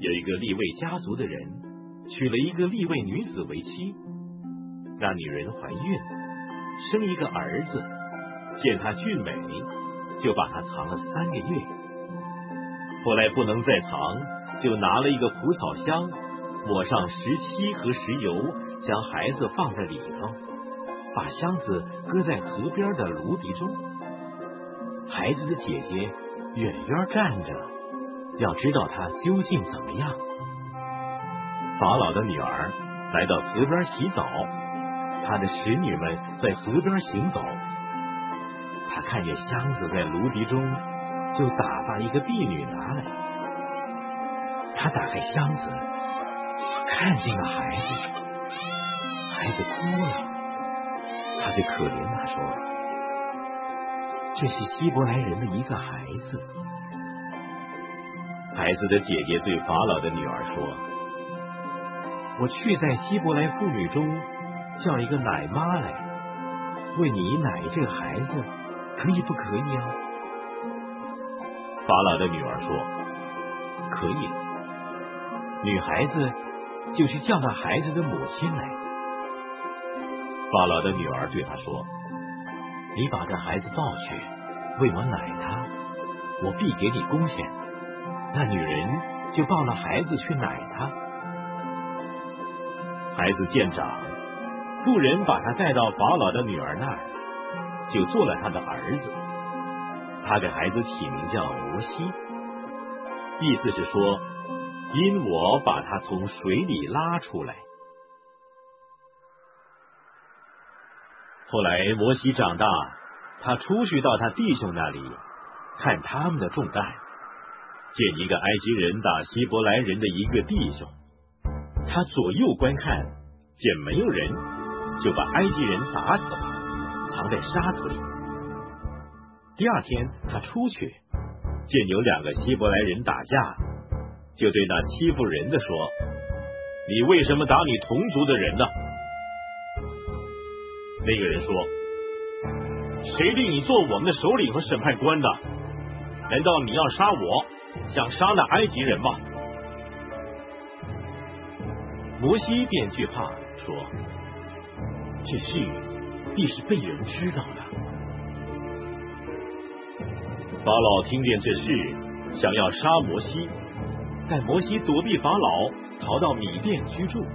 有一个利未家族的人娶了一个利未女子为妻，那女人怀孕，生一个儿子，见他俊美，就把他藏了3个月。后来不能再藏，就拿了一个蒲草箱，抹上石漆和石油，将孩子放在里头，把箱子搁在河边的芦荻中。孩子的姐姐远远站着，要知道他究竟怎么样。法老的女儿来到河边洗澡，他的使女们在河边行走。他看见箱子在芦荻中，就打发一个婢女拿来。他打开箱子，看见了孩子，孩子哭了。他对可怜他说：“这是希伯来人的一个孩子。”孩子的姐姐对法老的女儿说：“我去在希伯来妇女中叫一个奶妈来，为你奶这个孩子，可以不可以啊？”法老的女儿说：“可以。”女孩子就去叫那孩子的母亲来。法老的女儿对他说：“你把这孩子抱去，为我奶他，我必给你工钱。”那女人就抱了孩子去奶他。孩子见长，妇人把他带到法老的女儿那儿，就做了他的儿子。他给孩子起名叫摩西，意思是说，因我把他从水里拉出来。后来摩西长大，他出去到他弟兄那里，看他们的重担，见一个埃及人打希伯来人的一个弟兄，他左右观看，见没有人，就把埃及人打死了，藏在沙土里。第二天他出去，见有2个希伯来人打架，就对那欺负人的说：“你为什么打你同族的人呢？”那个人说：“谁令你做我们的首领和审判官的？难道你要杀我，像杀那埃及人吗？”摩西便惧怕，说：“这事必是被人知道的。”法老听见这事，想要杀摩西，但摩西躲避法老，逃到米甸居住。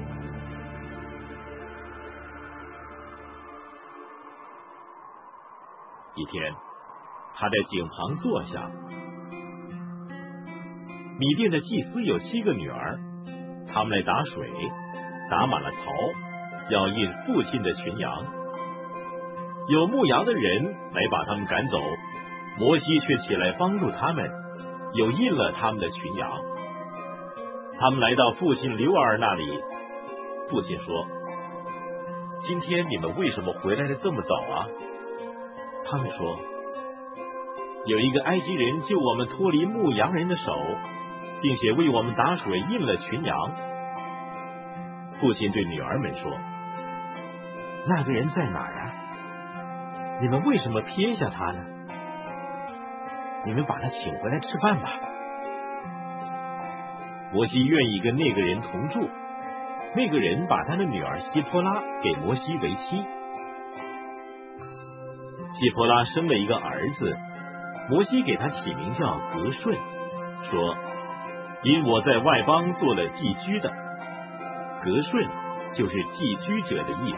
一天，他在井旁坐下。米甸的祭司有7个女儿，他们来打水，打满了槽，要印父亲的群羊。有牧羊的人来把他们赶走，摩西却起来帮助他们，又印了他们的群羊。他们来到父亲刘尔那里，父亲说：“今天你们为什么回来的这么早啊？”他们说：“有一个埃及人救我们脱离牧羊人的手，并且为我们打水印了群羊。”父亲对女儿们说：“那个人在哪儿啊？你们为什么撇下他呢？你们把他请回来吃饭吧。”摩西愿意跟那个人同住，那个人把他的女儿希波拉给摩西为妻。希波拉生了一个儿子，摩西给他起名叫革顺，说：“因我在外邦做了寄居的。”革顺就是寄居者的意思。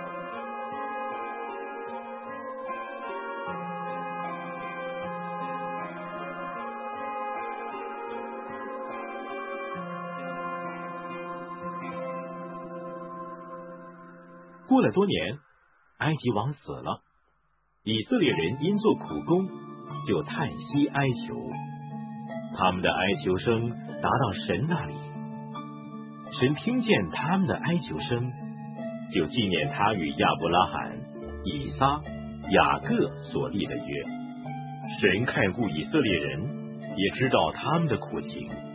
过了多年，埃及王死了，以色列人因做苦工，就叹息哀求，他们的哀求声达到神那里。神听见他们的哀求声，就纪念他与亚伯拉罕、以撒、雅各所立的约。神看顾以色列人，也知道他们的苦情。